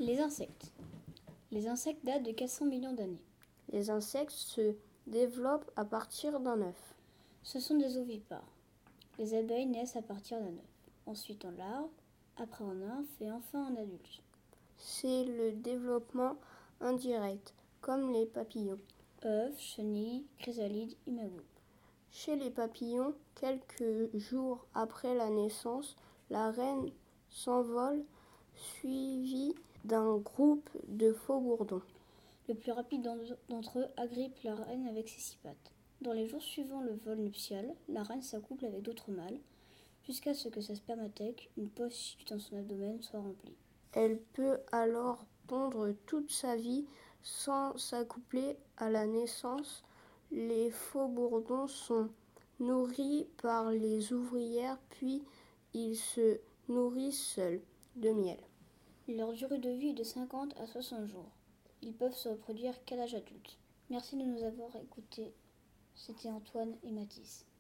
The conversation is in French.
Les insectes. Les insectes datent de 400 millions d'années. Les insectes se développent à partir d'un œuf. Ce sont des ovipares. Les abeilles naissent à partir d'un œuf, ensuite en larve, après en nymphe et enfin en adulte. C'est le développement indirect, comme les papillons. œufs, chenilles, chrysalides, imagos. Chez les papillons, quelques jours après la naissance, la reine s'envole suivie d'un groupe de faux bourdons. Le plus rapide d'entre eux agrippe la reine avec ses 6 pattes. Dans les jours suivant le vol nuptial, la reine s'accouple avec d'autres mâles, jusqu'à ce que sa spermathèque, une poche située dans son abdomen, soit remplie. Elle peut alors pondre toute sa vie sans s'accoupler à la naissance. Les faux bourdons sont nourris par les ouvrières, puis ils se nourrissent seuls de miel. Leur durée de vie est de 50 à 60 jours. Ils peuvent se reproduire qu'à l'âge adulte. Merci de nous avoir écoutés. C'était Antoine et Mathis.